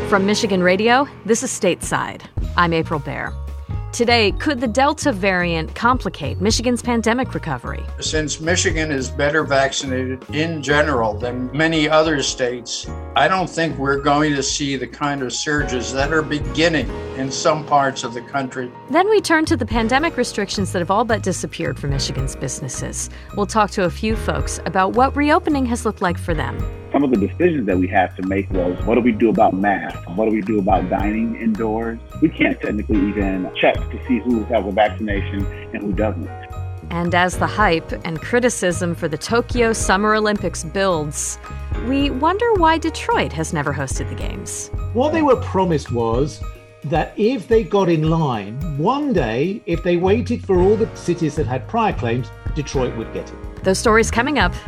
From Michigan Radio, this is Stateside. I'm April Baer. Today, could the Delta variant complicate Michigan's pandemic recovery? Since Michigan is better vaccinated in general than many other states, I don't think we're going to see the kind of surges that are beginning in some parts of the country. Then we turn to the pandemic restrictions that have all but disappeared for Michigan's businesses. We'll talk to a few folks about what reopening has looked like for them. Some of the decisions that we had to make was, what do we do about masks? What do we do about dining indoors? We can't technically even check to see who has a vaccination and who doesn't. And as the hype and criticism for the Tokyo Summer Olympics builds, we wonder why Detroit has never hosted the games. What they were promised was that if they got in line, one day, if they waited for all the cities that had prior claims, Detroit would get it. Those stories coming up.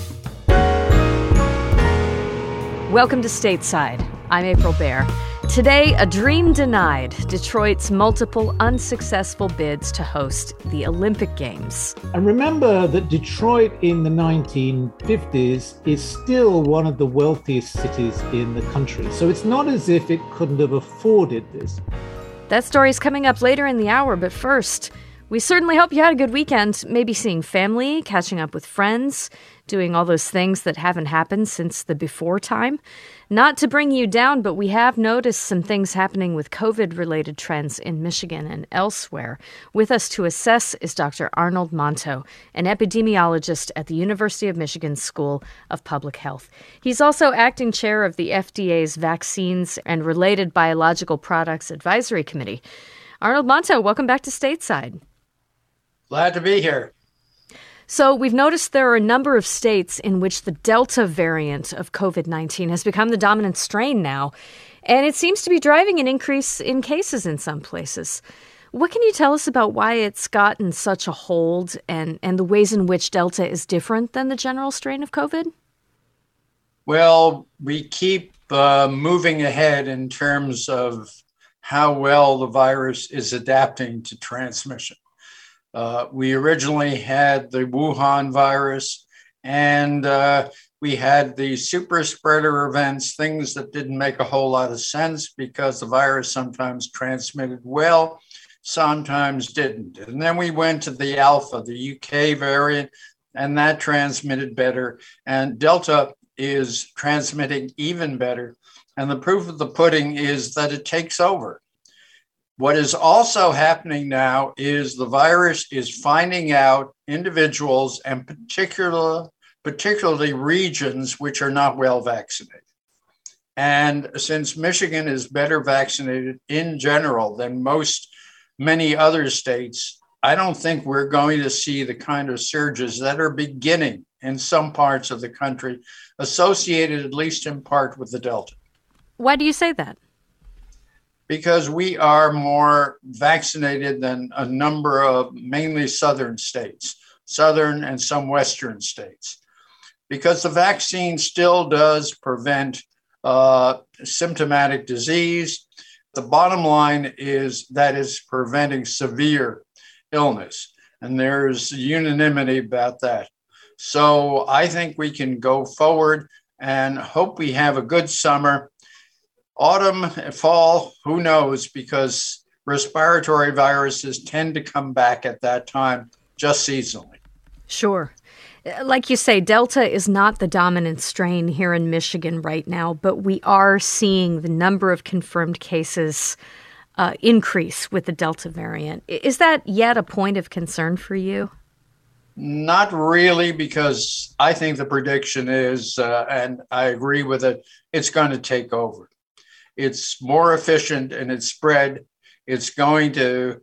Welcome to Stateside. I'm April Baer. Today, a dream denied, Detroit's multiple unsuccessful bids to host the Olympic Games. And remember that Detroit in the 1950s is still one of the wealthiest cities in the country. So it's not as if it couldn't have afforded this. That story's coming up later in the hour, but first, we certainly hope you had a good weekend, maybe seeing family, catching up with friends, doing all those things that haven't happened since the before time. Not to bring you down, but we have noticed some things happening with COVID-related trends in Michigan and elsewhere. With us to assess is Dr. Arnold Monto, an epidemiologist at the University of Michigan School of Public Health. He's also acting chair of the FDA's Vaccines and Related Biological Products Advisory Committee. Arnold Monto, welcome back to Stateside. Glad to be here. So we've noticed there are a number of states in which the Delta variant of COVID-19 has become the dominant strain now, and it seems to be driving an increase in cases in some places. What can you tell us about why it's gotten such a hold and the ways in which Delta is different than the general strain of COVID? Well, we keep moving ahead in terms of how well the virus is adapting to transmission. We originally had the Wuhan virus, and we had the super spreader events, things that didn't make a whole lot of sense because the virus sometimes transmitted well, sometimes didn't. And then we went to the Alpha, the UK variant, and that transmitted better. And Delta is transmitting even better. And the proof of the pudding is that it takes over. What is also happening now is the virus is finding out individuals and particularly regions which are not well vaccinated. And since Michigan is better vaccinated in general than many other states, I don't think we're going to see the kind of surges that are beginning in some parts of the country, associated at least in part with the Delta. Why do you say that? Because we are more vaccinated than a number of mainly southern states, southern and some western states. Because the vaccine still does prevent symptomatic disease. The bottom line is that it's preventing severe illness, and there's unanimity about that. So I think we can go forward and hope we have a good summer. Autumn, fall, who knows, because respiratory viruses tend to come back at that time, just seasonally. Sure. Like you say, Delta is not the dominant strain here in Michigan right now, but we are seeing the number of confirmed cases increase with the Delta variant. Is that yet a point of concern for you? Not really, because I think the prediction is, and I agree with it, it's going to take over. It's more efficient in its spread. It's going to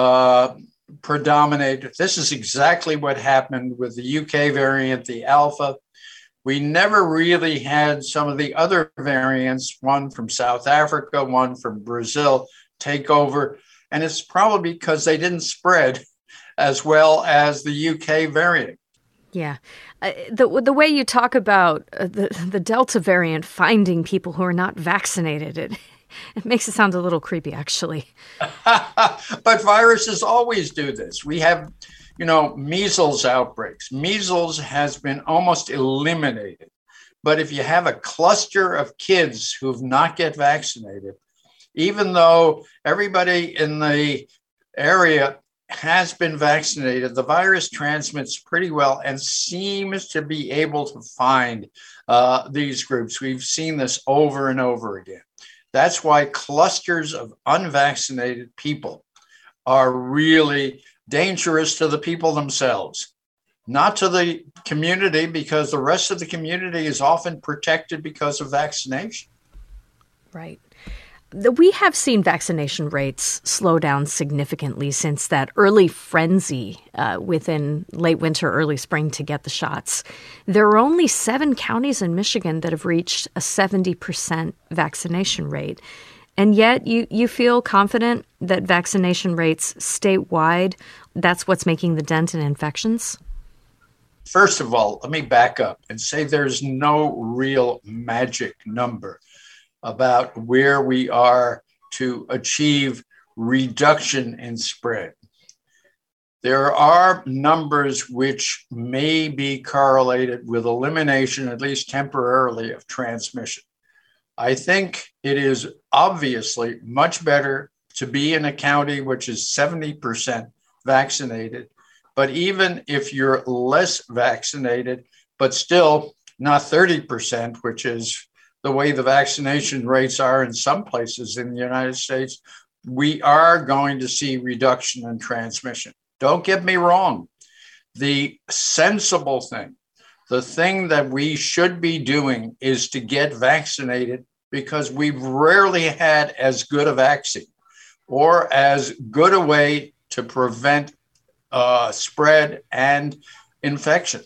predominate. This is exactly what happened with the UK variant, the Alpha. We never really had some of the other variants, one from South Africa, one from Brazil, take over. And it's probably because they didn't spread as well as the UK variant. Yeah. The way you talk about the Delta variant finding people who are not vaccinated, it makes it sound a little creepy, actually. But viruses always do this. We have, measles outbreaks. Measles has been almost eliminated But if you have a cluster of kids who've not get vaccinated, even though everybody in the area has been vaccinated, the virus transmits pretty well and seems to be able to find these groups. We've seen this over and over again. That's why clusters of unvaccinated people are really dangerous to the people themselves, not to the community, because the rest of the community is often protected because of vaccination. Right. We have seen vaccination rates slow down significantly since that early frenzy within late winter, early spring to get the shots. There are only 7 counties in Michigan that have reached a 70% vaccination rate. And yet you feel confident that vaccination rates statewide, that's what's making the dent in infections? First of all, let me back up and say there's no real magic number about where we are to achieve reduction in spread. There are numbers which may be correlated with elimination, at least temporarily, of transmission. I think it is obviously much better to be in a county which is 70% vaccinated, but even if you're less vaccinated, but still not 30%, which is the way the vaccination rates are in some places in the United States, we are going to see reduction in transmission. Don't get me wrong. The sensible thing, the thing that we should be doing is to get vaccinated, because we've rarely had as good a vaccine or as good a way to prevent spread and infection.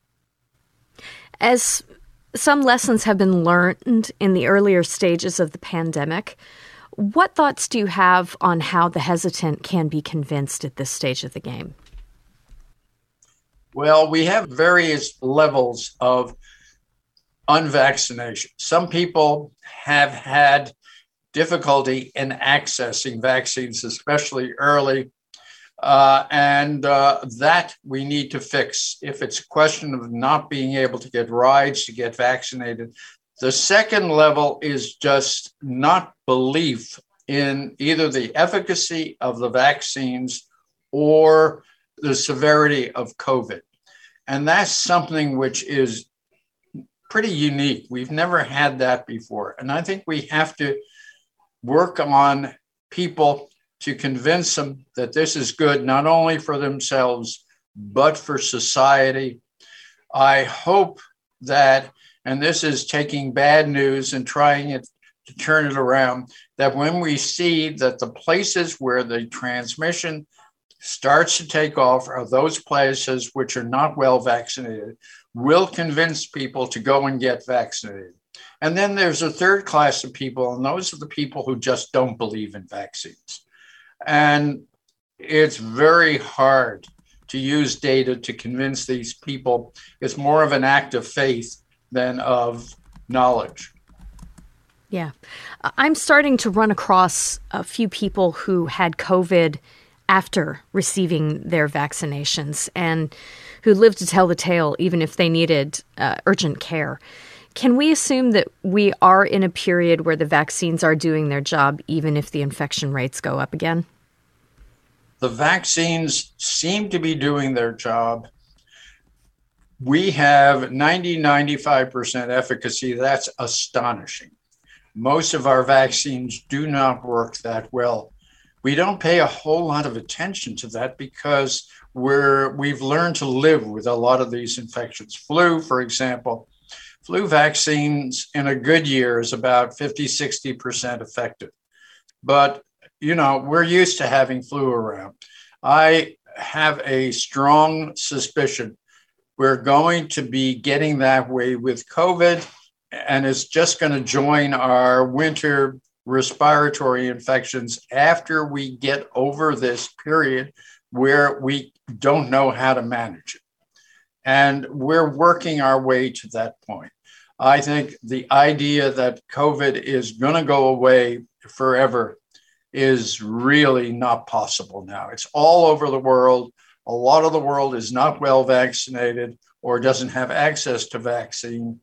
As some lessons have been learned in the earlier stages of the pandemic, what thoughts do you have on how the hesitant can be convinced at this stage of the game? Well, we have various levels of unvaccination. Some people have had difficulty in accessing vaccines, especially early, and that we need to fix if it's a question of not being able to get rides to get vaccinated. The second level is just not belief in either the efficacy of the vaccines or the severity of COVID. And that's something which is pretty unique. We've never had that before. And I think we have to work on people to convince them that this is good, not only for themselves, but for society. I hope that, and this is taking bad news and trying it to turn it around, that when we see that the places where the transmission starts to take off are those places which are not well vaccinated, will convince people to go and get vaccinated. And then there's a third class of people, and those are the people who just don't believe in vaccines. And it's very hard to use data to convince these people. It's more of an act of faith than of knowledge. Yeah. I'm starting to run across a few people who had COVID after receiving their vaccinations and who lived to tell the tale, even if they needed urgent care. Can we assume that we are in a period where the vaccines are doing their job, even if the infection rates go up again? The vaccines seem to be doing their job. We have 95% efficacy. That's astonishing. Most of our vaccines do not work that well. We don't pay a whole lot of attention to that because we've learned to live with a lot of these infections. Flu, for example, flu vaccines in a good year is about 50-60% effective. But, we're used to having flu around. I have a strong suspicion we're going to be getting that way with COVID, and it's just going to join our winter respiratory infections after we get over this period where we don't know how to manage it. And we're working our way to that point. I think the idea that COVID is going to go away forever is really not possible now. It's all over the world. A lot of the world is not well vaccinated or doesn't have access to vaccine.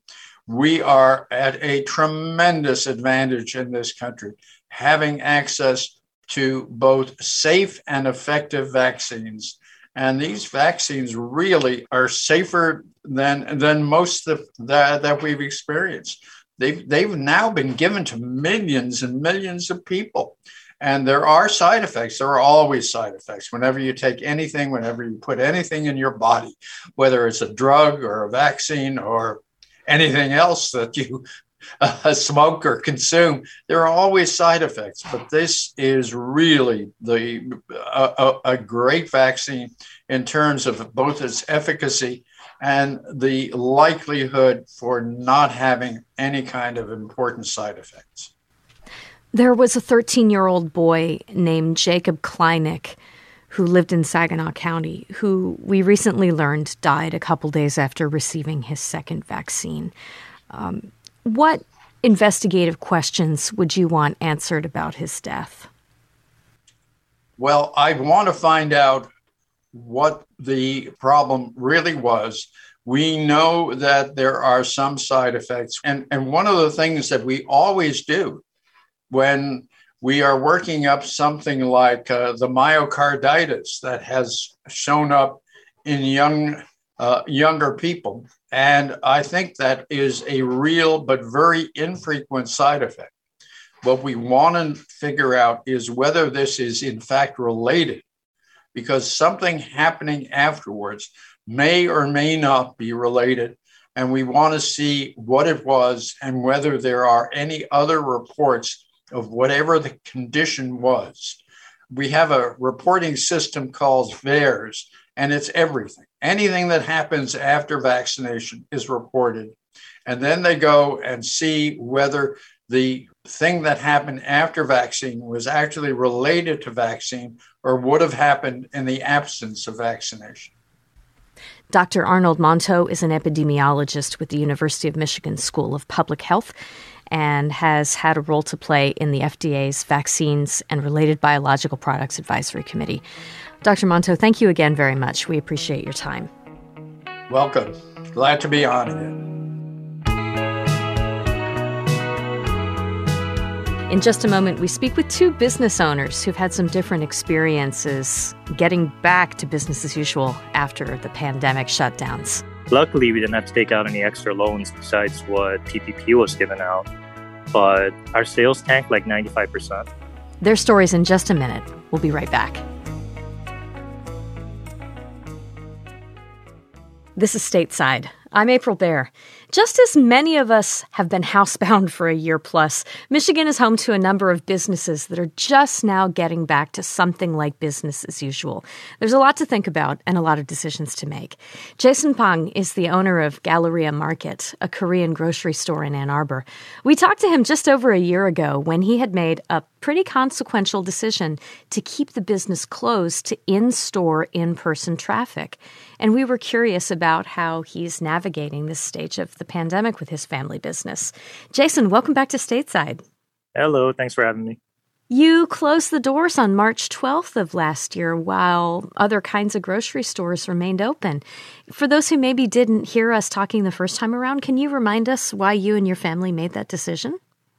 we are at a tremendous advantage in this country, having access to both safe and effective vaccines. And these vaccines really are safer than most that we've experienced. They've now been given to millions and millions of people. And there are side effects. There are always side effects. Whenever you take anything, whenever you put anything in your body, whether it's a drug or a vaccine or anything else that you smoke or consume, there are always side effects. But this is really a great vaccine in terms of both its efficacy and the likelihood for not having any kind of important side effects. There was a 13-year-old boy named Jacob Kleinig who lived in Saginaw County, who we recently learned died a couple days after receiving his second vaccine. What investigative questions would you want answered about his death? Well, I want to find out what the problem really was. We know that there are some side effects. And one of the things that we always do when we are working up something like the myocarditis that has shown up in younger people, and I think that is a real but very infrequent side effect. What we want to figure out is whether this is in fact related, because something happening afterwards may or may not be related. And we want to see what it was and whether there are any other reports of whatever the condition was. We have a reporting system called VAERS, and it's everything. Anything that happens after vaccination is reported. And then they go and see whether the thing that happened after vaccine was actually related to vaccine or would have happened in the absence of vaccination. Dr. Arnold Monto is an epidemiologist with the University of Michigan School of Public Health and has had a role to play in the FDA's Vaccines and Related Biological Products Advisory Committee. Dr. Monto, thank you again very much. We appreciate your time. Welcome. Glad to be on again. In just a moment, we speak with two business owners who've had some different experiences getting back to business as usual after the pandemic shutdowns. Luckily, we didn't have to take out any extra loans besides what PPP was given out, but our sales tanked like 95%. Their stories in just a minute. We'll be right back. This is Stateside. I'm April Baer. Just as many of us have been housebound for a year plus, Michigan is home to a number of businesses that are just now getting back to something like business as usual. There's a lot to think about and a lot of decisions to make. Jason Pang is the owner of Galleria Market, a Korean grocery store in Ann Arbor. We talked to him just over a year ago when he had made a pretty consequential decision to keep the business closed to in-store, in-person traffic. And we were curious about how he's navigating this stage of the pandemic with his family business. Jason, welcome back to Stateside. Hello, thanks for having me. You closed the doors on March 12th of last year while other kinds of grocery stores remained open. For those who maybe didn't hear us talking the first time around, can you remind us why you and your family made that decision?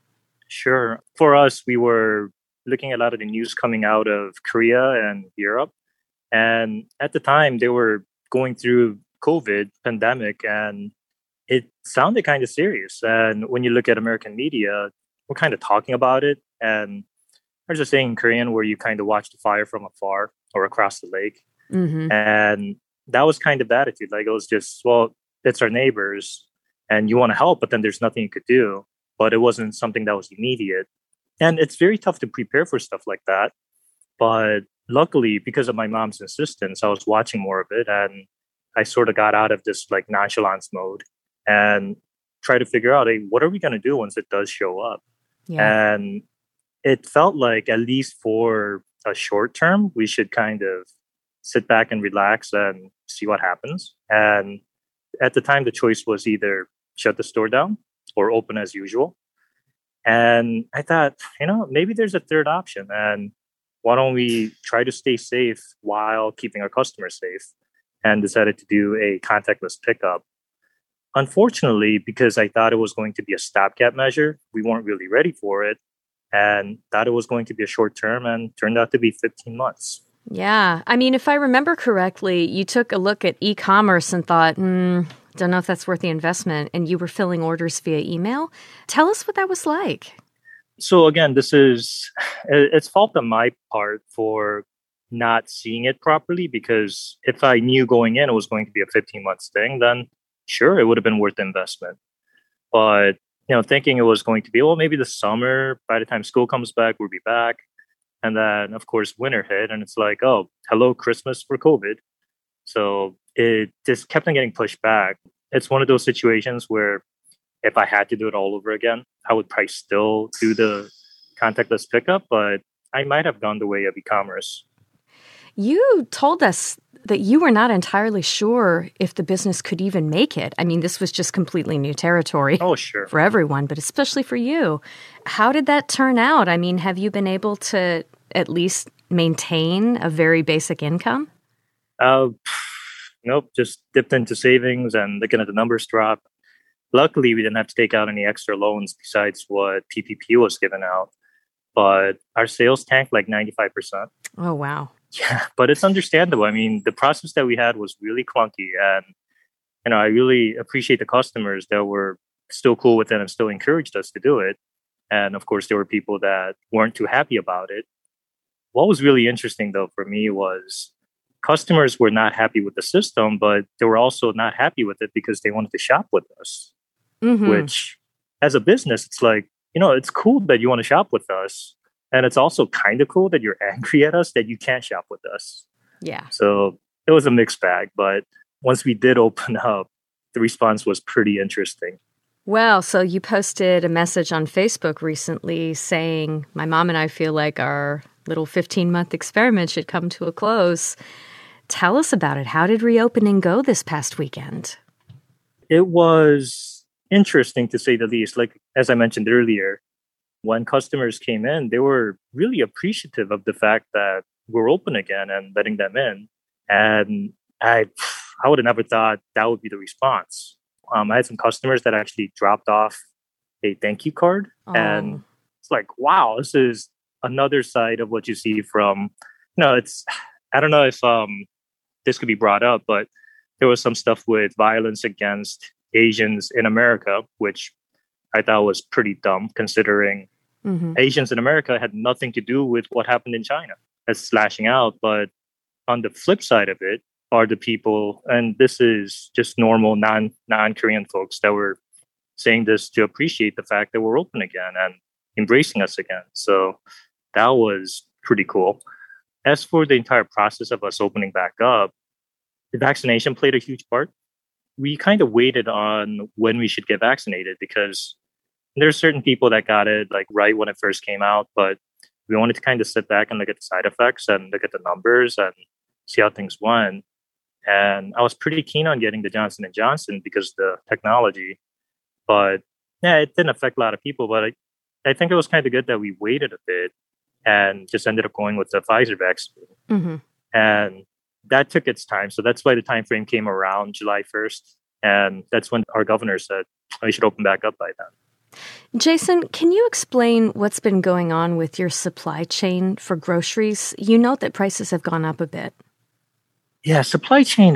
Sure. For us, we were looking at a lot of the news coming out of Korea and Europe. And at the time, they were going through COVID pandemic, and it sounded kind of serious. And when you look at American media, we're kind of talking about it. And there's a saying in Korean where you kind of watch the fire from afar or across the lake. Mm-hmm. And that was kind of the attitude. Like, it was just, well, it's our neighbors and you want to help, but then there's nothing you could do. But it wasn't something that was immediate. And it's very tough to prepare for stuff like that. But luckily, because of my mom's insistence, I was watching more of it. And I sort of got out of this like nonchalance mode and try to figure out, hey, what are we going to do once it does show up? Yeah. And it felt like, at least for a short term, we should kind of sit back and relax and see what happens. And at the time, the choice was either shut the store down or open as usual. And I thought, maybe there's a third option. And why don't we try to stay safe while keeping our customers safe? And decided to do a contactless pickup. unfortunately, because I thought it was going to be a stopgap measure, we weren't really ready for it and thought it was going to be a short term and turned out to be 15 months. Yeah. I mean, if I remember correctly, you took a look at e-commerce and thought, don't know if that's worth the investment, and you were filling orders via email. Tell us what that was like. So again, it's fault on my part for not seeing it properly, because if I knew going in it was going to be a 15-month thing, then sure, it would have been worth the investment. But, thinking it was going to be, well, maybe the summer, by the time school comes back, we'll be back. And then, of course, winter hit, and it's like, oh, hello, Christmas for COVID. So it just kept on getting pushed back. It's one of those situations where if I had to do it all over again, I would probably still do the contactless pickup, but I might have gone the way of e-commerce. You told us that you were not entirely sure if the business could even make it. I mean, this was just completely new territory. Oh, sure. For everyone, but especially for you. How did that turn out? I mean, have you been able to at least maintain a very basic income? Nope, just dipped into savings and looking at the numbers drop. Luckily, we didn't have to take out any extra loans besides what PPP was given out. But our sales tanked like 95%. Oh, wow. Yeah, but it's understandable. I mean, the process that we had was really clunky. And, I really appreciate the customers that were still cool with it and still encouraged us to do it. And of course, there were people that weren't too happy about it. What was really interesting, though, for me was customers were not happy with the system, but they were also not happy with it because they wanted to shop with us, which as a business, it's like, it's cool that you want to shop with us. And it's also kind of cool that you're angry at us that you can't shop with us. Yeah. So it was a mixed bag. But once we did open up, the response was pretty interesting. Well, so you posted a message on Facebook recently saying, my mom and I feel like our little 15-month experiment should come to a close. Tell us about it. How did reopening go this past weekend? It was interesting, to say the least. Like, as I mentioned earlier, when customers came in, they were really appreciative of the fact that we're open again and letting them in. And I would have never thought that would be the response. I had some customers that actually dropped off a thank you card. Oh. And it's like, wow, this is another side of what you see from, I don't know if this could be brought up, but there was some stuff with violence against Asians in America, which I thought was pretty dumb, considering Asians in America had nothing to do with what happened in China. That's slashing out. But on the flip side of it are the people, and this is just normal non-Korean folks that were saying this to appreciate the fact that we're open again and embracing us again. So that was pretty cool. As for the entire process of us opening back up, the vaccination played a huge part. We kind of waited on when we should get vaccinated because there's certain people that got it like right when it first came out, but we wanted to kind of sit back and look at the side effects and look at the numbers and see how things went. And I was pretty keen on getting the Johnson & Johnson because of the technology. But yeah, it didn't affect a lot of people. But I think it was kind of good that we waited a bit and just ended up going with the Pfizer vaccine. And that took its time. So that's why the time frame came around July 1st. And that's when our governor said, we should open back up by then. Jason, can you explain what's been going on with your supply chain for groceries? You note that prices have gone up a bit. Yeah, supply chain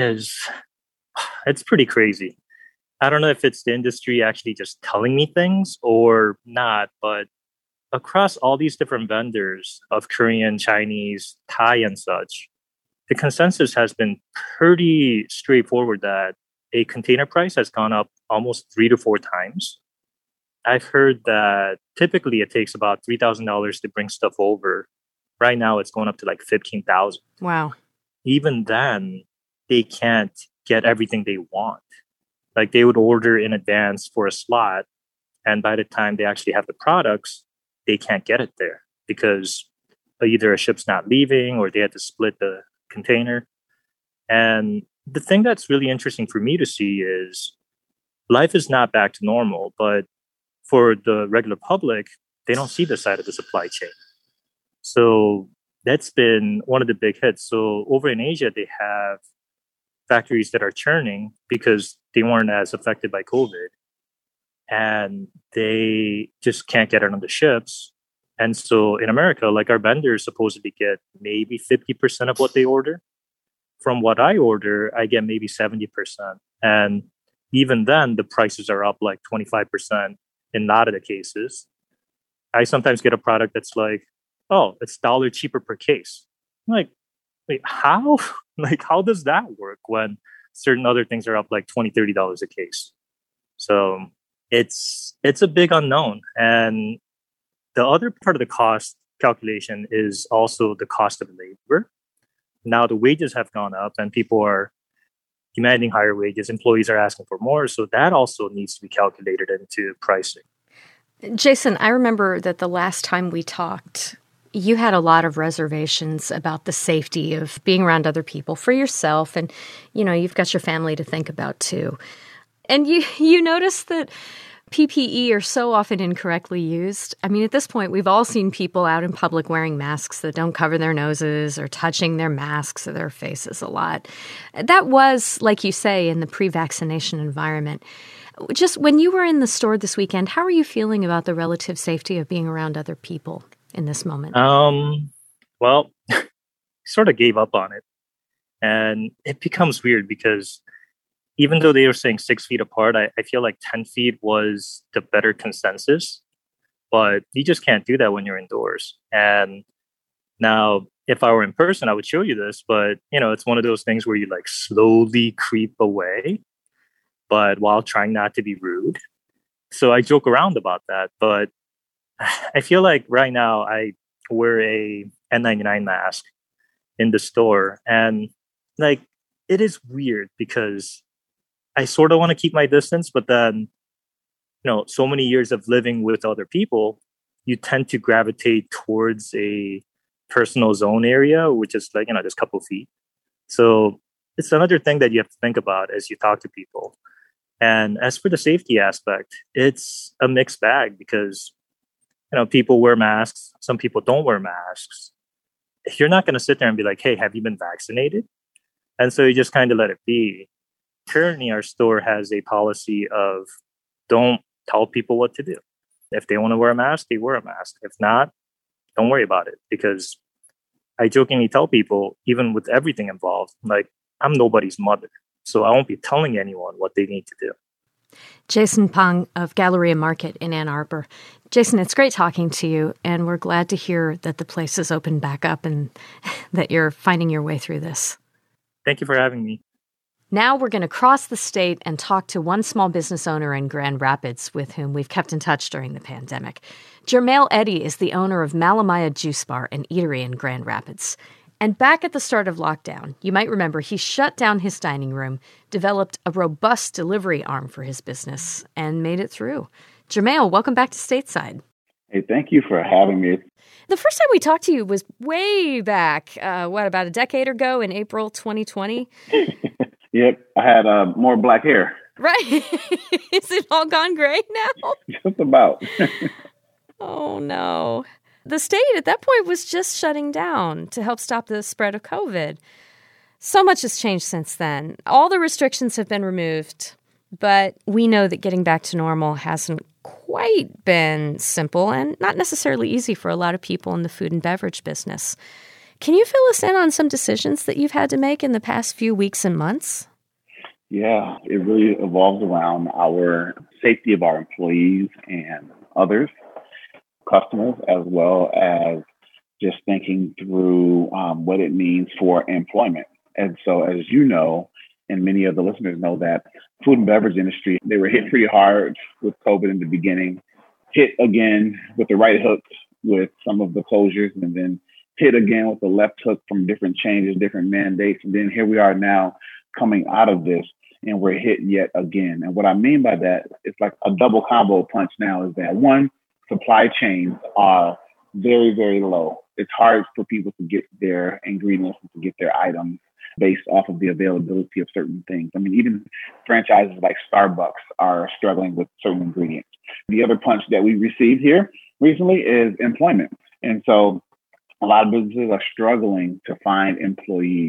it's pretty crazy. I don't know if it's the industry actually just telling me things or not, but across all these different vendors of Korean, Chinese, Thai, and such, the consensus has been pretty straightforward that a container price has gone up almost 3 to 4 times. I've heard that typically it takes about $3,000 to bring stuff over. Right now, it's going up to like $15,000. Wow. Even then, they can't get everything they want. Like they would order in advance for a slot, and by the time they actually have the products, they can't get it there because either a ship's not leaving or they had to split the container. And the thing that's really interesting for me to see is life is not back to normal, but for the regular public, they don't see the side of the supply chain. So that's been one of the big hits. So over in Asia, they have factories that are churning because they weren't as affected by COVID, and they just can't get it on the ships. And so in America, like our vendors supposedly get maybe 50% of what they order. From what I order, I get maybe 70%. And even then, the prices are up like 25% in a lot of the cases. I sometimes get a product that's like, oh, it's $1 cheaper per case. I'm like, wait, how? Like, how does that work when certain other things are up like $20, $30 a case? So it's a big unknown. And the other part of the cost calculation is also the cost of labor. Now the wages have gone up and people are demanding higher wages. Employees are asking for more. So that also needs to be calculated into pricing. Jason, I remember that the last time we talked, you had a lot of reservations about the safety of being around other people for yourself. And, you've got your family to think about too. And you noticed that PPE are so often incorrectly used. I mean, at this point, we've all seen people out in public wearing masks that don't cover their noses or touching their masks or their faces a lot. That was, like you say, in the pre-vaccination environment. Just when you were in the store this weekend, how are you feeling about the relative safety of being around other people in this moment? Well, sort of gave up on it. And it becomes weird because even though they were saying 6 feet apart, I feel like 10 feet was the better consensus. But you just can't do that when you're indoors. And now, if I were in person, I would show you this. But, it's one of those things where you like slowly creep away, but while trying not to be rude. So I joke around about that. But I feel like right now I wear a N99 mask in the store. And like, it is weird because I sort of want to keep my distance, but then, so many years of living with other people, you tend to gravitate towards a personal zone area, which is like, just a couple feet. So it's another thing that you have to think about as you talk to people. And as for the safety aspect, it's a mixed bag because, people wear masks. Some people don't wear masks. You're not going to sit there and be like, hey, have you been vaccinated? And so you just kind of let it be. Currently, our store has a policy of don't tell people what to do. If they want to wear a mask, they wear a mask. If not, don't worry about it. Because I jokingly tell people, even with everything involved, like, I'm nobody's mother. So I won't be telling anyone what they need to do. Jason Pang of Galleria Market in Ann Arbor. Jason, it's great talking to you, and we're glad to hear that the place is open back up and that you're finding your way through this. Thank you for having me. Now we're going to cross the state and talk to one small business owner in Grand Rapids with whom we've kept in touch during the pandemic. Jermail Eddy is the owner of Malamaya Juice Bar and Eatery in Grand Rapids. And back at the start of lockdown, you might remember he shut down his dining room, developed a robust delivery arm for his business, and made it through. Jermail, welcome back to Stateside. Hey, thank you for having me. The first time we talked to you was way back, about a decade ago in April 2020? Yep, I had more black hair. Right. Is it all gone gray now? Just about. Oh, no. The state at that point was just shutting down to help stop the spread of COVID. So much has changed since then. All the restrictions have been removed, but we know that getting back to normal hasn't quite been simple and not necessarily easy for a lot of people in the food and beverage business. Can you fill us in on some decisions that you've had to make in the past few weeks and months? Yeah, it really evolves around our safety of our employees and others, customers, as well as just thinking through what it means for employment. And so, as you know, and many of the listeners know, that food and beverage industry, they were hit pretty hard with COVID in the beginning, hit again with the right hook with some of the closures, and then hit again with the left hook from different changes, different mandates. And then here we are now coming out of this, and we're hit yet again. And what I mean by that, it's like a double combo punch now, is that one, supply chains are very, very low. It's hard for people to get their ingredients and to get their items based off of the availability of certain things. I mean, even franchises like Starbucks are struggling with certain ingredients. The other punch that we received here recently is employment. And so a lot of businesses are struggling to find employees.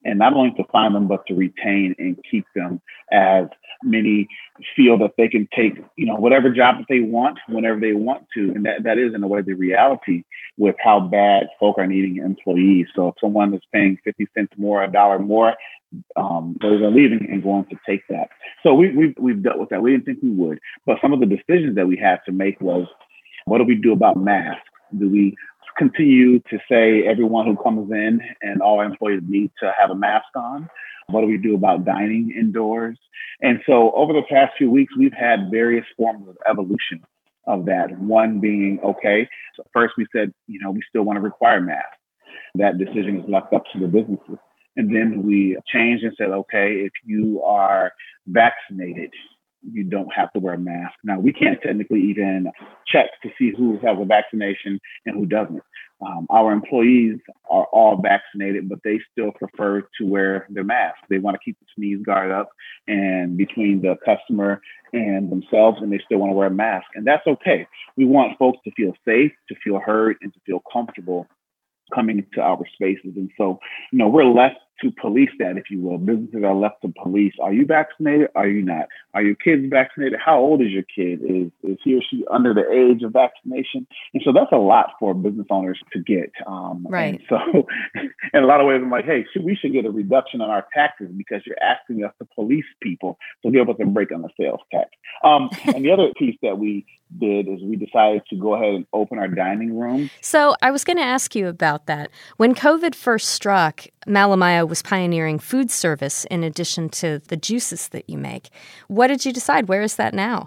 and not only to find them, but to retain and keep them, as many feel that they can take, whatever job that they want whenever they want to. And that is, in a way, the reality with how bad folk are needing employees. So if someone is paying 50 cents more, $1 more, those are leaving and going to take that. So we've dealt with that. We didn't think we would. But some of the decisions that we had to make was, what do we do about masks? Do we continue to say everyone who comes in and all our employees need to have a mask on? What do we do about dining indoors? And so over the past few weeks, we've had various forms of evolution of that. One being, okay, so first we said, we still want to require masks. That decision is left up to the businesses. And then we changed and said, okay, if you are vaccinated, you don't have to wear a mask. Now, we can't technically even check to see who has a vaccination and who doesn't. Our employees are all vaccinated, but they still prefer to wear their mask. They want to keep the sneeze guard up and between the customer and themselves, and they still want to wear a mask. And that's okay. We want folks to feel safe, to feel heard, and to feel comfortable coming into our spaces. And so, we're left to police that, if you will. Businesses are left to police. Are you vaccinated? Are you not? Are your kids vaccinated? How old is your kid? Is he or she under the age of vaccination? And so that's a lot for business owners to get. Right. And so in a lot of ways, I'm like, hey, we should get a reduction on our taxes because you're asking us to police people to give us a break on the sales tax. And the other piece that we did is we decided to go ahead and open our dining room. So I was going to ask you about that. When COVID first struck, Malamaya was pioneering food service in addition to the juices that you make. What did you decide? Where is that now?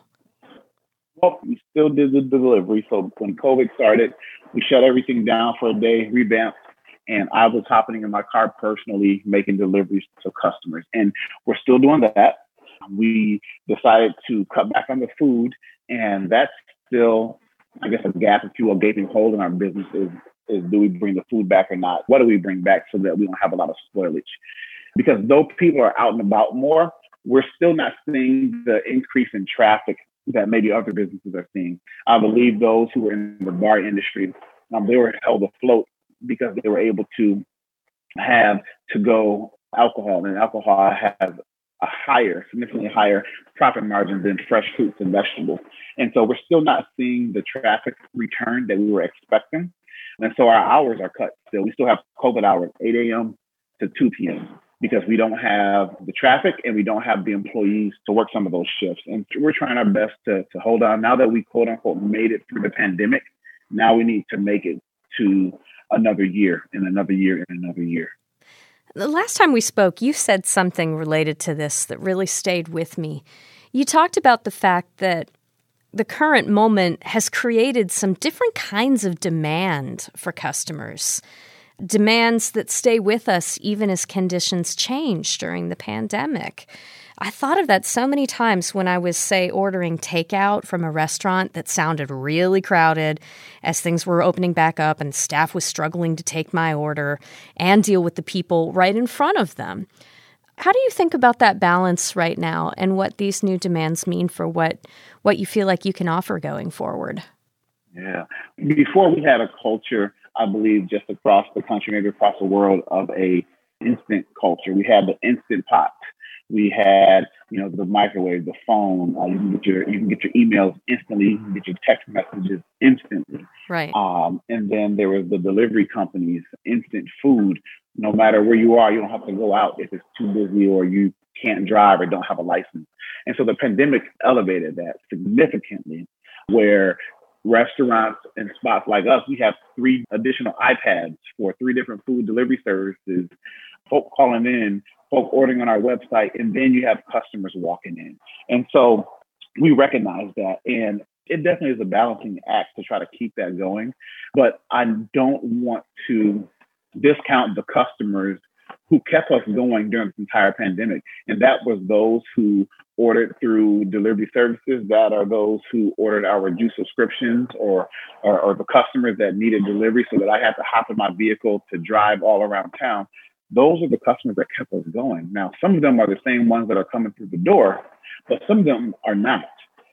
Well, we still did the delivery. So when COVID started, we shut everything down for a day, revamped, and I was hopping in my car personally, making deliveries to customers. And we're still doing that. We decided to cut back on the food, and that's still, I guess, a gap, if you will, a gaping hole in our business is do we bring the food back or not? What do we bring back so that we don't have a lot of spoilage? Because though people are out and about more, we're still not seeing the increase in traffic that maybe other businesses are seeing. I believe those who were in the bar industry, they were held afloat because they were able to have to-go alcohol, and alcohol has a significantly higher profit margin than fresh fruits and vegetables. And so we're still not seeing the traffic return that we were expecting. And so our hours are cut still. We still have COVID hours, 8 a.m. to 2 p.m. because we don't have the traffic and we don't have the employees to work some of those shifts. And we're trying our best to hold on. Now that we, quote unquote, made it through the pandemic, now we need to make it to another year and another year and another year. The last time we spoke, you said something related to this that really stayed with me. You talked about the fact that the current moment has created some different kinds of demand for customers, demands that stay with us even as conditions change during the pandemic. I thought of that so many times when I was, say, ordering takeout from a restaurant that sounded really crowded as things were opening back up and staff was struggling to take my order and deal with the people right in front of them. How do you think about that balance right now and what these new demands mean for what you feel like you can offer going forward? Yeah. Before we had a culture, I believe, just across the country, maybe across the world, of a instant culture. We had the instant pot. We had, the microwave, the phone. You can get your emails instantly. You can get your text messages instantly. Right. And then there was the delivery companies, instant food. No matter where you are, you don't have to go out if it's too busy or you can't drive or don't have a license. And so the pandemic elevated that significantly, where restaurants and spots like us, we have 3 additional iPads for 3 different food delivery services, folk calling in, folk ordering on our website, and then you have customers walking in. And so we recognize that. And it definitely is a balancing act to try to keep that going. But I don't want to discount the customers who kept us going during this entire pandemic. And that was those who ordered through delivery services, that are those who ordered our juice subscriptions, or the customers that needed delivery so that I had to hop in my vehicle to drive all around town. Those are the customers that kept us going. Now, some of them are the same ones that are coming through the door, but some of them are not.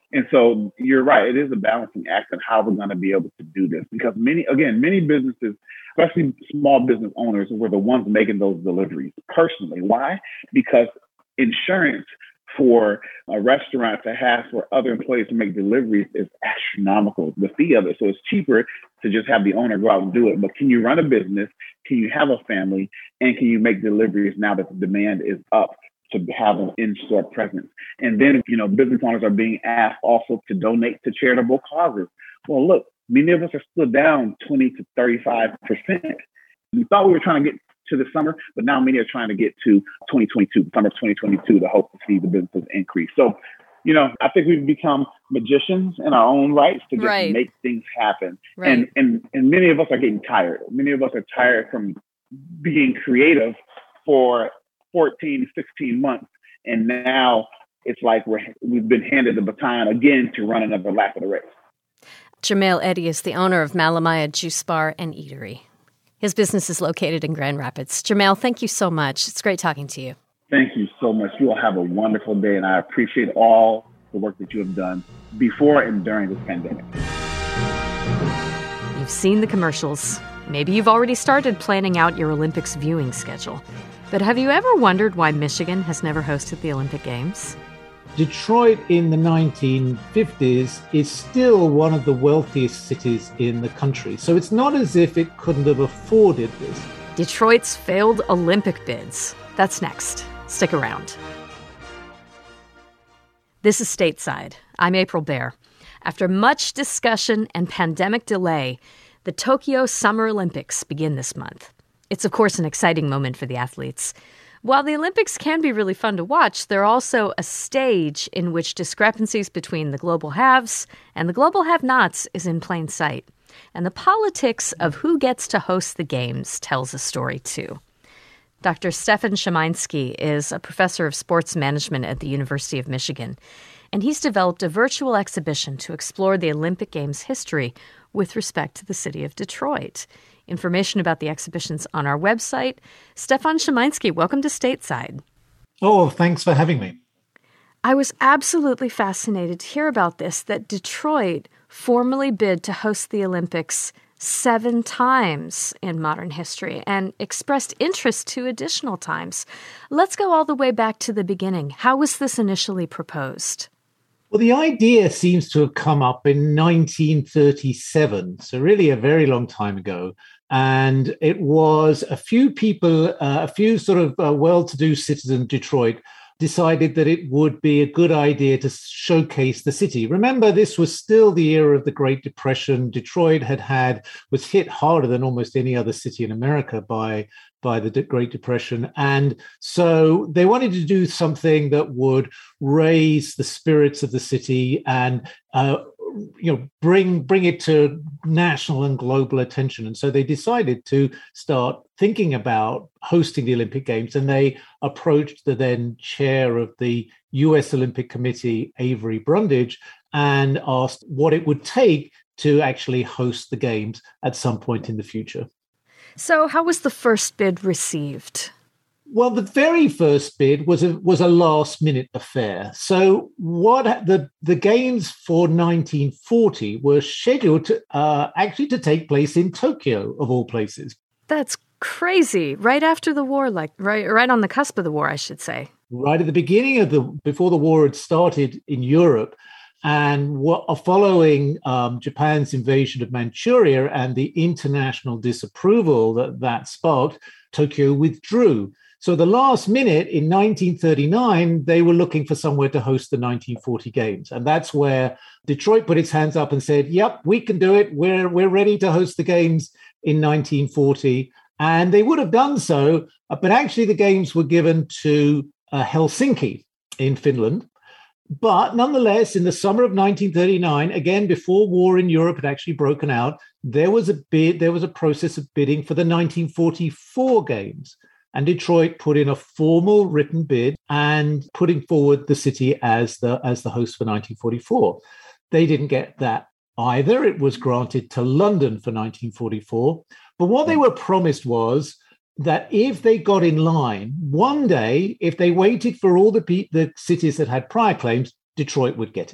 And so you're right. It is a balancing act on how we're going to be able to do this, because many businesses, especially small business owners, were the ones making those deliveries personally. Why? Because insurance for a restaurant to have for other employees to make deliveries is astronomical, the fee of it. So it's cheaper to just have the owner go out and do it. But can you run a business? Can you have a family? And can you make deliveries now that the demand is up to have an in-store presence? And then, business owners are being asked also to donate to charitable causes. Well, look, many of us are still down 20 to 35%. We thought we were trying to get to the summer, but now many are trying to get to 2022, summer of 2022, to hope to see the businesses increase. So, I think we've become magicians in our own rights to just make things happen. Right. And many of us are getting tired. Many of us are tired from being creative for 14, 16 months. And now it's like we've been handed the baton again to run another lap of the race. Jamail Eddy is the owner of Malamaya Juice Bar and Eatery. His business is located in Grand Rapids. Jamail, thank you so much. It's great talking to you. Thank you so much. You all have a wonderful day, and I appreciate all the work that you have done before and during this pandemic. You've seen the commercials. Maybe you've already started planning out your Olympics viewing schedule. But have you ever wondered why Michigan has never hosted the Olympic Games? Detroit in the 1950s is still one of the wealthiest cities in the country. So it's not as if it couldn't have afforded this. Detroit's failed Olympic bids. That's next. Stick around. This is Stateside. I'm April Baer. After much discussion and pandemic delay, the Tokyo Summer Olympics begin this month. It's, of course, an exciting moment for the athletes. While the Olympics can be really fun to watch, they're also a stage in which discrepancies between the global haves and the global have-nots is in plain sight. And the politics of who gets to host the games tells a story, too. Dr. Stefan Szymański is a professor of sports management at the University of Michigan, and he's developed a virtual exhibition to explore the Olympic Games history with respect to the city of Detroit. Information about the exhibition's on our website. Stefan Szymański, welcome to Stateside. Oh, thanks for having me. I was absolutely fascinated to hear about this, that Detroit formally bid to host the Olympics 7 times in modern history and expressed interest 2 additional times. Let's go all the way back to the beginning. How was this initially proposed? Well, the idea seems to have come up in 1937, so really a very long time ago. And it was a few people, a few sort of well-to-do citizens of Detroit decided that it would be a good idea to showcase the city. Remember, this was still the era of the Great Depression. Detroit was hit harder than almost any other city in America by the Great Depression. And so they wanted to do something that would raise the spirits of the city and bring it to national and global attention. And so they decided to start thinking about hosting the Olympic Games, and they approached the then chair of the US Olympic Committee, Avery Brundage, and asked what it would take to actually host the Games at some point in the future. So how was the first bid received? Well, the very first bid was a last-minute affair. So the games for 1940 were scheduled to take place in Tokyo, of all places. That's crazy. Right after the war, right on the cusp of the war, I should say. Right at the beginning before the war had started in Europe, and following Japan's invasion of Manchuria and the international disapproval that sparked, Tokyo withdrew. So the last minute in 1939, they were looking for somewhere to host the 1940 Games. And that's where Detroit put its hands up and said, yep, we can do it. We're ready to host the Games in 1940. And they would have done so, but actually the Games were given to Helsinki in Finland. But nonetheless, in the summer of 1939, again, before war in Europe had actually broken out, there was a process of bidding for the 1944 Games. And Detroit put in a formal written bid and putting forward the city as the host for 1944. They didn't get that either. It was granted to London for 1944. But what they were promised was that if they got in line, one day, if they waited for all the cities that had prior claims, Detroit would get it.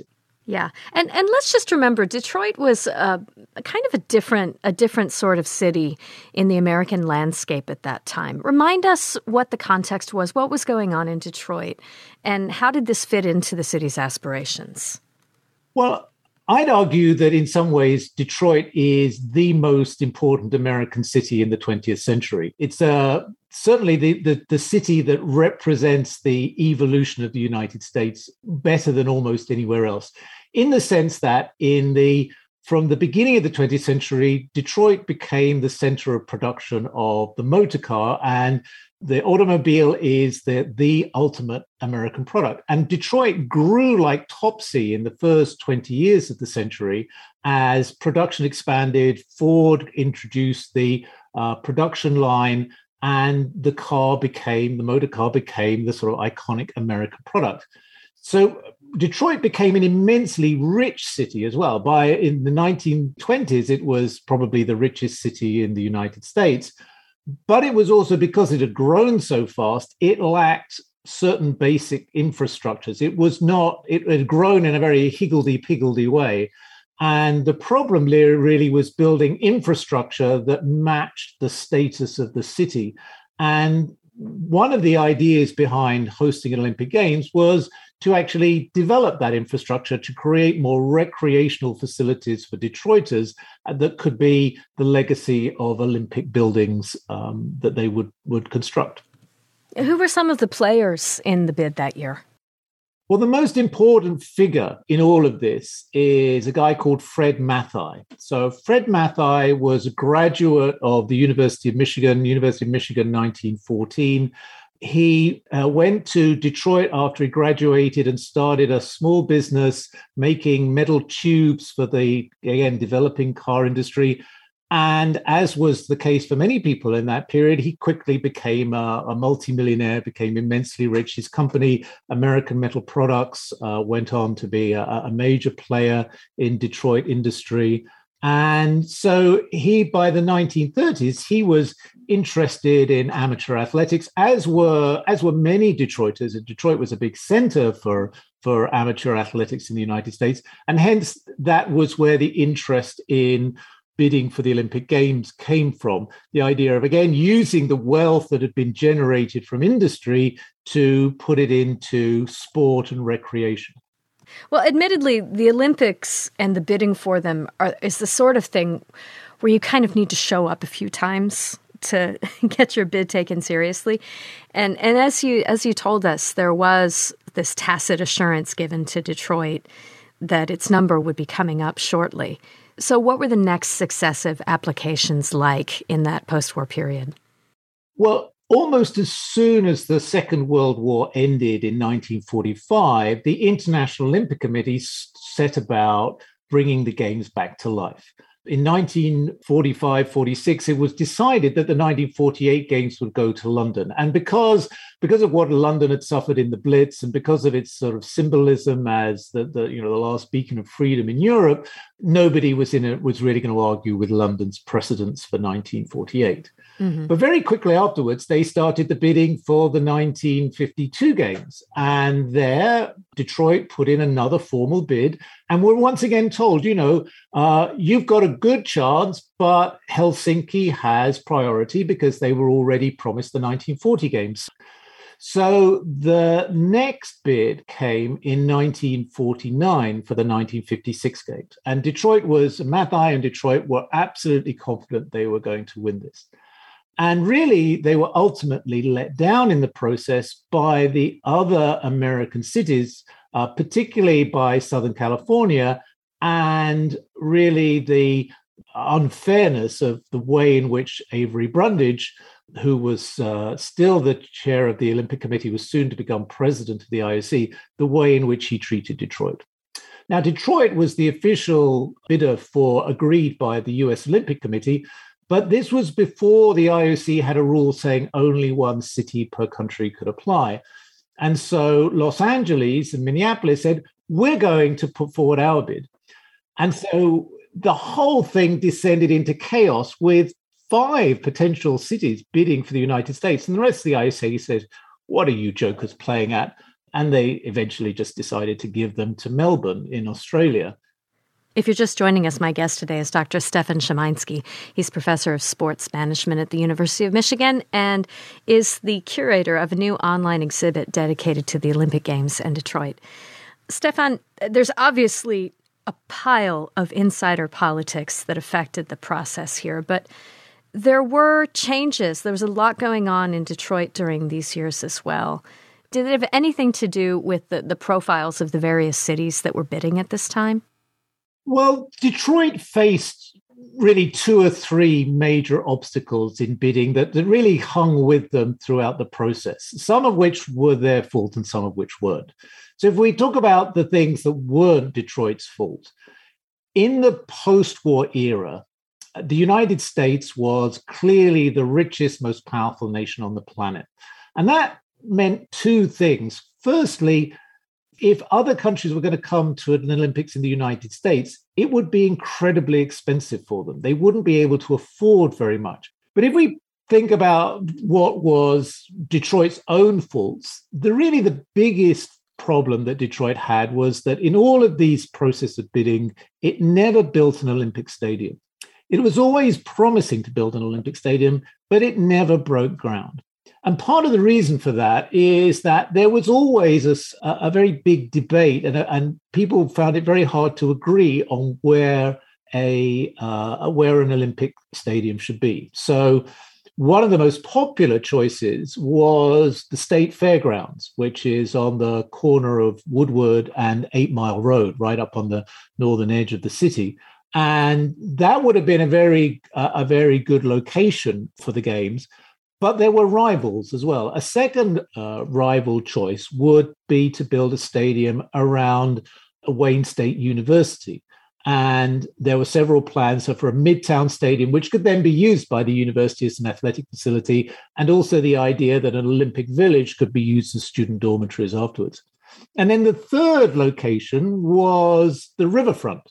Yeah. And let's just remember, Detroit was kind of a different sort of city in the American landscape at that time. Remind us what the context was, what was going on in Detroit, and how did this fit into the city's aspirations? Well, I'd argue that in some ways, Detroit is the most important American city in the 20th century. It's certainly the city that represents the evolution of the United States better than almost anywhere else, in the sense that from the beginning of the 20th century, Detroit became the center of production of the motor car, and the automobile is the ultimate American product. And Detroit grew like Topsy in the first 20 years of the century as production expanded. Ford introduced the production line, and the motor car became the sort of iconic American product. So Detroit became an immensely rich city as well. In the 1920s, it was probably the richest city in the United States. But it was also, because it had grown so fast, it lacked certain basic infrastructures. It had grown in a very higgledy-piggledy way. And the problem really was building infrastructure that matched the status of the city. And one of the ideas behind hosting an Olympic Games was to actually develop that infrastructure, to create more recreational facilities for Detroiters that could be the legacy of Olympic buildings that they would construct. Who were some of the players in the bid that year? Well, the most important figure in all of this is a guy called Fred Mathai. So Fred Mathai was a graduate of the University of Michigan 1914. He went to Detroit after he graduated and started a small business making metal tubes for the, again, developing car industry. And as was the case for many people in that period, he quickly became a multimillionaire, became immensely rich. His company, American Metal Products, went on to be a major player in Detroit industry. And so by the 1930s, he was interested in amateur athletics, as were many Detroiters. Detroit was a big center for amateur athletics in the United States. And hence, that was where the interest in bidding for the Olympic Games came from. The idea of, again, using the wealth that had been generated from industry to put it into sport and recreation. Well, admittedly, the Olympics and the bidding for them is the sort of thing where you kind of need to show up a few times to get your bid taken seriously. And as you told us, there was this tacit assurance given to Detroit that its number would be coming up shortly. So what were the next successive applications like in that post-war period? Well, almost as soon as the Second World War ended in 1945, the International Olympic Committee set about bringing the Games back to life. In 1945-46, it was decided that the 1948 Games would go to London. And because of what London had suffered in the Blitz, and because of its sort of symbolism as the last beacon of freedom in Europe, nobody was really going to argue with London's precedence for 1948. Mm-hmm. But very quickly afterwards, they started the bidding for the 1952 Games. And there, Detroit put in another formal bid. And we're once again told, you've got a good chance, but Helsinki has priority because they were already promised the 1940 Games. So the next bid came in 1949 for the 1956 Games. And Mathai and Detroit were absolutely confident they were going to win this. And really, they were ultimately let down in the process by the other American cities, particularly by Southern California, and really the unfairness of the way in which Avery Brundage, who was still the chair of the Olympic Committee, was soon to become president of the IOC, the way in which he treated Detroit. Now, Detroit was the official bidder agreed by the US Olympic Committee, but this was before the IOC had a rule saying only one city per country could apply. And so Los Angeles and Minneapolis said, we're going to put forward our bid. And so the whole thing descended into chaos with 5 potential cities bidding for the United States. And the rest of the IOC said, what are you jokers playing at? And they eventually just decided to give them to Melbourne in Australia. If you're just joining us, my guest today is Dr. Stefan Szymański. He's professor of sports management at the University of Michigan and is the curator of a new online exhibit dedicated to the Olympic Games in Detroit. Stefan, there's obviously a pile of insider politics that affected the process here, but there were changes. There was a lot going on in Detroit during these years as well. Did it have anything to do with the profiles of the various cities that were bidding at this time? Well, Detroit faced really 2 or 3 major obstacles in bidding that really hung with them throughout the process, some of which were their fault and some of which weren't. So if we talk about the things that weren't Detroit's fault, in the post-war era, the United States was clearly the richest, most powerful nation on the planet. And that meant 2 things. Firstly, if other countries were going to come to an Olympics in the United States, it would be incredibly expensive for them. They wouldn't be able to afford very much. But if we think about what was Detroit's own faults, the biggest problem that Detroit had was that in all of these processes of bidding, it never built an Olympic stadium. It was always promising to build an Olympic stadium, but it never broke ground. And part of the reason for that is that there was always a very big debate, and people found it very hard to agree on where an Olympic stadium should be. So one of the most popular choices was the State Fairgrounds, which is on the corner of Woodward and 8 Mile Road, right up on the northern edge of the city. And that would have been a very good location for the Games. But there were rivals as well. A second rival choice would be to build a stadium around Wayne State University. And there were several plans for a midtown stadium, which could then be used by the university as an athletic facility, and also the idea that an Olympic village could be used as student dormitories afterwards. And then the third location was the riverfront.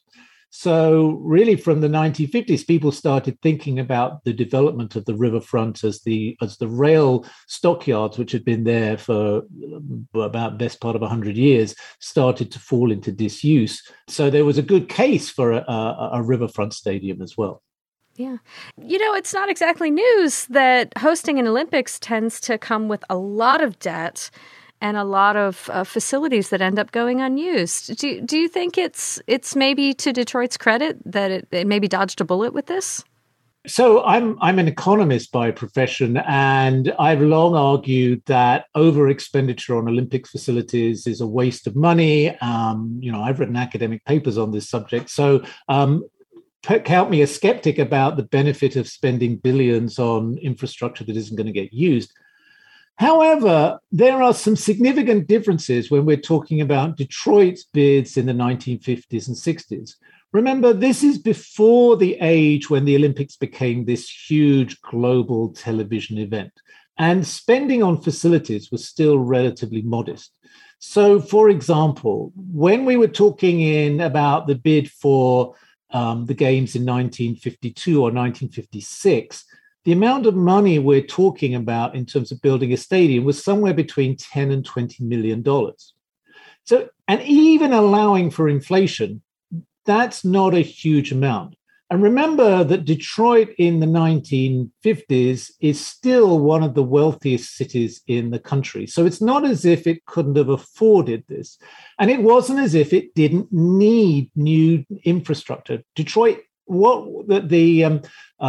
So really from the 1950s, people started thinking about the development of the riverfront as the rail stockyards, which had been there for about best part of 100 years, started to fall into disuse. So there was a good case for a riverfront stadium as well. Yeah. It's not exactly news that hosting an Olympics tends to come with a lot of debt and a lot of facilities that end up going unused. Do you think it's maybe to Detroit's credit that it maybe dodged a bullet with this? So I'm an economist by profession, and I've long argued that over expenditure on Olympic facilities is a waste of money. I've written academic papers on this subject. So count me a skeptic about the benefit of spending billions on infrastructure that isn't going to get used. However, there are some significant differences when we're talking about Detroit's bids in the 1950s and 60s. Remember, this is before the age when the Olympics became this huge global television event, and spending on facilities was still relatively modest. So, for example, when we were talking about the bid for the Games in 1952 or 1956, the amount of money we're talking about in terms of building a stadium was somewhere between $10 and $20 million. So, and even allowing for inflation, that's not a huge amount. And remember that Detroit in the 1950s is still one of the wealthiest cities in the country. So it's not as if it couldn't have afforded this. And it wasn't as if it didn't need new infrastructure. Detroit, the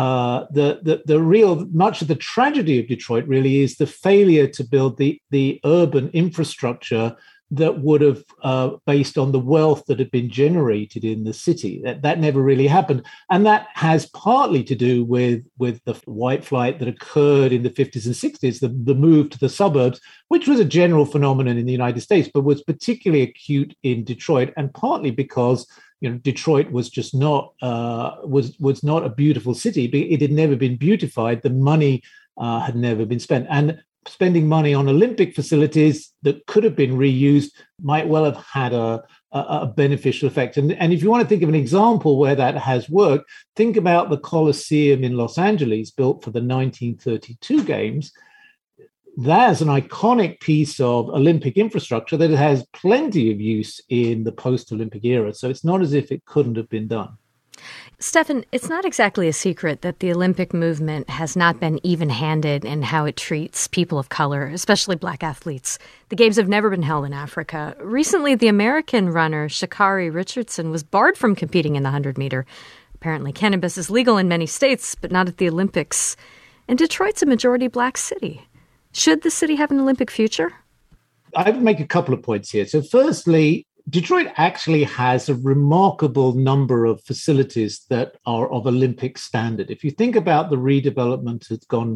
real much of the tragedy of Detroit really is the failure to build the urban infrastructure that would have based on the wealth that had been generated in the city. That never really happened. And that has partly to do with the white flight that occurred in the 50s and 60s, the move to the suburbs, which was a general phenomenon in the United States, but was particularly acute in Detroit, and partly because Detroit was just not was not a beautiful city. It had never been beautified. The money had never been spent. And spending money on Olympic facilities that could have been reused might well have had a beneficial effect. And if you want to think of an example where that has worked, think about the Coliseum in Los Angeles, built for the 1932 Games. that's an iconic piece of Olympic infrastructure that has plenty of use in the post-Olympic era. So it's not as if it couldn't have been done. Stefan, it's not exactly a secret that the Olympic movement has not been even-handed in how it treats people of color, especially Black athletes. The Games have never been held in Africa. Recently, the American runner Sha'Carri Richardson was barred from competing in the 100-meter. Apparently, cannabis is legal in many states, but not at the Olympics. And Detroit's a majority Black city. Should the city have an Olympic future? I would make a couple of points here. So firstly, Detroit actually has a remarkable number of facilities that are of Olympic standard. If you think about the redevelopment that's gone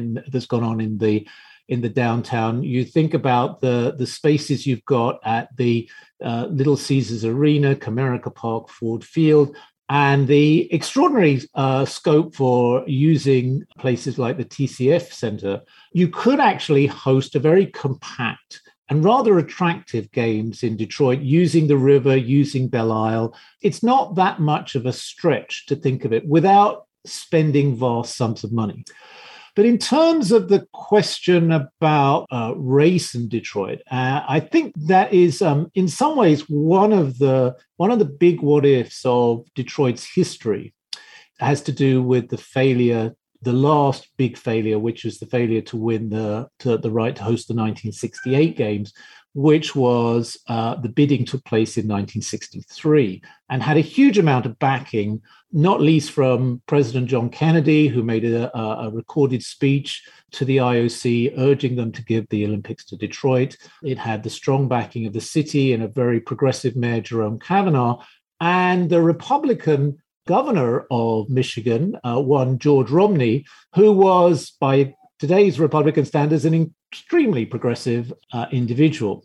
on in the downtown, you think about the spaces you've got at the Little Caesars Arena, Comerica Park, Ford Field, and the extraordinary scope for using places like the TCF Center. You could actually host a very compact and rather attractive games in Detroit using the river, using Belle Isle. It's not that much of a stretch to think of it without spending vast sums of money. But in terms of the question about race in Detroit, I think that is, in some ways, one of the big what ifs of Detroit's history. It has to do with the failure. The last big failure, which was the failure to win the right to host the 1968 Games, which was the bidding took place in 1963 and had a huge amount of backing, not least from President John Kennedy, who made a recorded speech to the IOC urging them to give the Olympics to Detroit. It had the strong backing of the city and a very progressive mayor, Jerome Kavanaugh, and the Republican governor of Michigan, one George Romney, who was, by today's Republican standards, an extremely progressive individual.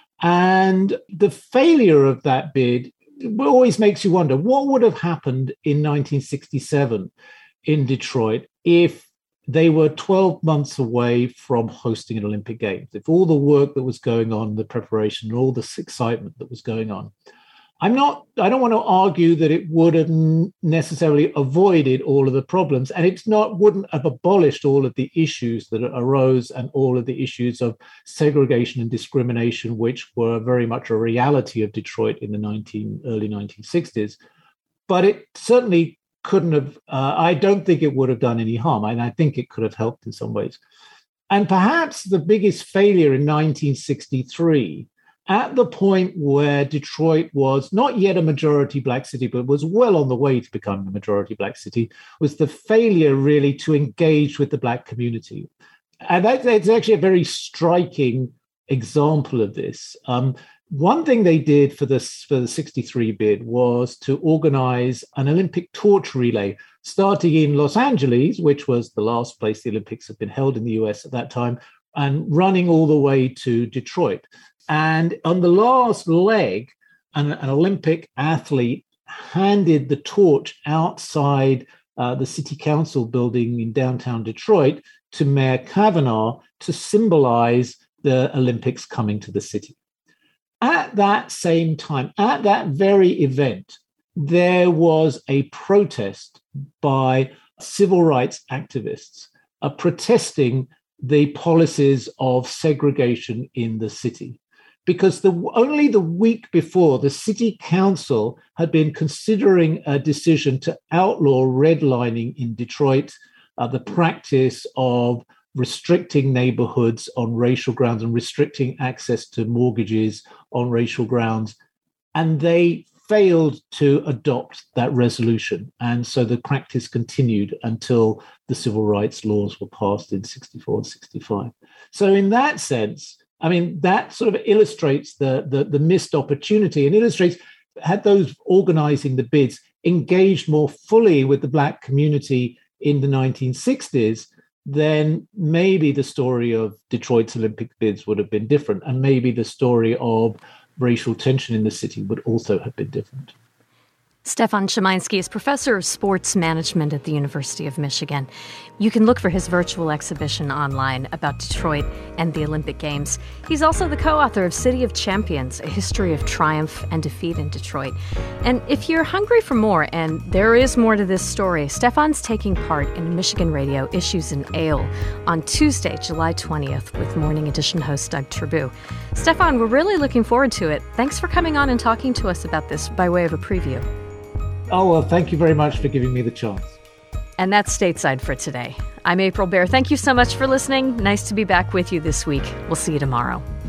And the failure of that bid always makes you wonder, what would have happened in 1967 in Detroit if they were 12 months away from hosting an Olympic Games, if all the work that was going on, the preparation, all this excitement that was going on? I don't want to argue that it would have necessarily avoided all of the problems, and wouldn't have abolished all of the issues that arose and all of the issues of segregation and discrimination, which were very much a reality of Detroit in the early 1960s. But it certainly couldn't have, I don't think it would have done any harm, and I think it could have helped in some ways. And perhaps the biggest failure in 1963, at the point where Detroit was not yet a majority Black city, but was well on the way to becoming a majority Black city, was the failure really to engage with the Black community. And that's actually a very striking example of this. One thing they did for the 63 bid was to organize an Olympic torch relay, starting in Los Angeles, which was the last place the Olympics had been held in the US at that time, and running all the way to Detroit. And on the last leg, an Olympic athlete handed the torch outside the city council building in downtown Detroit to Mayor Kavanaugh to symbolize the Olympics coming to the city. At that same time, at that very event, there was a protest by civil rights activists protesting the policies of segregation in the city. Because only the week before, the city council had been considering a decision to outlaw redlining in Detroit, the practice of restricting neighborhoods on racial grounds and restricting access to mortgages on racial grounds. And they failed to adopt that resolution. And so the practice continued until the civil rights laws were passed in 64 and 65. So in that sense, I mean, that sort of illustrates the missed opportunity and illustrates, had those organizing the bids engaged more fully with the Black community in the 1960s, then maybe the story of Detroit's Olympic bids would have been different. And maybe the story of racial tension in the city would also have been different. Stefan Szymański is professor of sports management at the University of Michigan. You can look for his virtual exhibition online about Detroit and the Olympic Games. He's also the co-author of City of Champions, A History of Triumph and Defeat in Detroit. And if you're hungry for more, and there is more to this story, Stefan's taking part in Michigan Radio Issues in Ale on Tuesday, July 20th, with Morning Edition host Doug Tribou. Stefan, we're really looking forward to it. Thanks for coming on and talking to us about this by way of a preview. Oh, well, thank you very much for giving me the chance. And that's Stateside for today. I'm April Baer. Thank you so much for listening. Nice to be back with you this week. We'll see you tomorrow.